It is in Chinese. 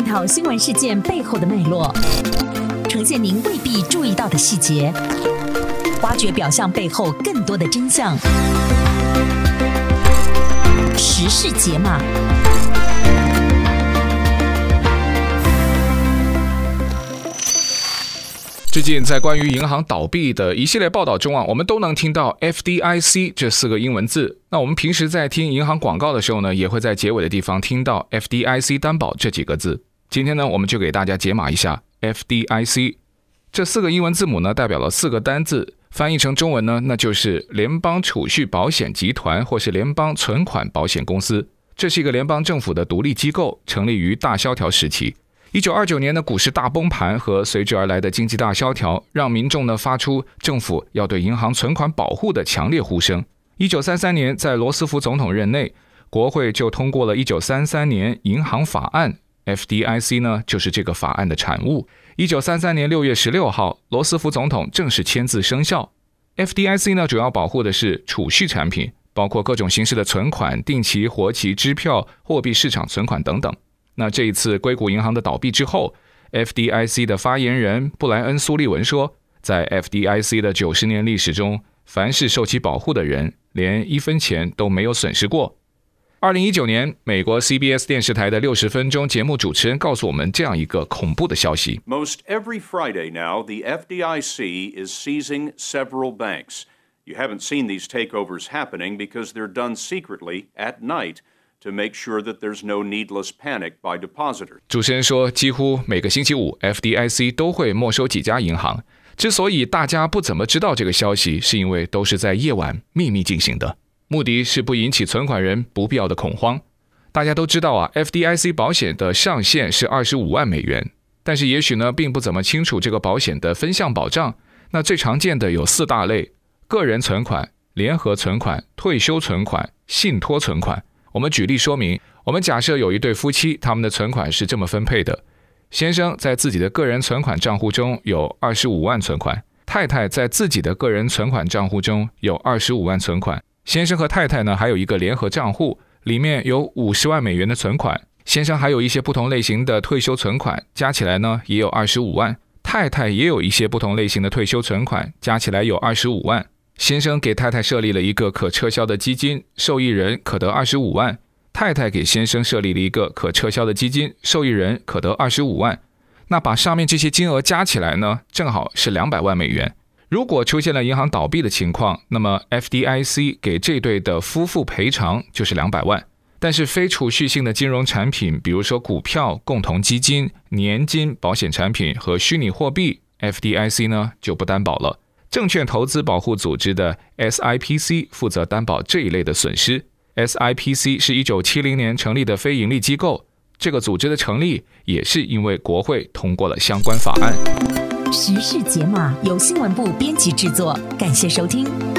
讨新闻事件背后的脉络，呈现您未必注意到的细节，挖掘表象背后更多的真相。时事解码。 最近在关于银行倒闭的一系列报道中我们都能听到 FDIC 这4个英文字。那我们平时在听银行广告的时候呢，也会在结尾的地方听到 FDIC 担保这几个字。今天呢，我们就给大家解码一下 FDIC 这4个英文字母呢，代表了4个单字，翻译成中文呢，那就是联邦储蓄保险集团或是联邦存款保险公司。这是一个联邦政府的独立机构，成立于大萧条时期。1929年的股市大崩盘和随之而来的经济大萧条，让民众呢发出政府要对银行存款保护的强烈呼声。1933年，在罗斯福总统任内，国会就通过了1933年银行法案， FDIC 呢就是这个法案的产物。1933年6月16号，罗斯福总统正式签字生效。 FDIC 呢主要保护的是储蓄产品，包括各种形式的存款、定期、活期、支票、货币市场存款等等。那这一次硅谷银行的倒闭之后， FDIC 的发言人布莱恩·苏利文说，在 FDIC 的90年历史中，凡是受其保护的人连1分钱都没有损失过。2019年，美国 CBS 电视台的60分钟节目主持人告诉我们这样一个恐怖的消息。 Most every Friday now, the FDIC is seizing several banks. You haven't seen these takeovers happening because they're done secretly at night.To make sure that there's no needless panic by depositors. 主持人说，几乎每个星期五 FDIC 都会没收几家银行。之所以大家不怎么知道这个消息，是因为都是在夜晚秘密进行的，目的是不引起存款人不必要的恐慌。大家都知道FDIC 保险的上限是25万美元，但是也许呢并不怎么清楚这个保险的分项保障。那最常见的有4大类：个人存款、联合存款、退休存款、信托存款。我们举例说明，我们假设有一对夫妻，他们的存款是这么分配的：先生在自己的个人存款账户中有25万存款，太太在自己的个人存款账户中有25万存款。先生和太太呢还有一个联合账户，里面有50万美元的存款。先生还有一些不同类型的退休存款，加起来呢也有25万。太太也有一些不同类型的退休存款，加起来有25万。先生给太太设立了一个可撤销的基金，受益人可得25万。太太给先生设立了一个可撤销的基金，受益人可得25万。那把上面这些金额加起来呢，正好是200万美元。如果出现了银行倒闭的情况，那么 FDIC 给这对的夫妇赔偿就是200万。但是非储蓄性的金融产品，比如说股票、共同基金、年金、保险产品和虚拟货币， FDIC 呢就不担保了。证券投资保护组织的 SIPC 负责担保这一类的损失。 SIPC 是1970年成立的非营利机构，这个组织的成立也是因为国会通过了相关法案。 时事解码由新闻部编辑制作，感谢收听。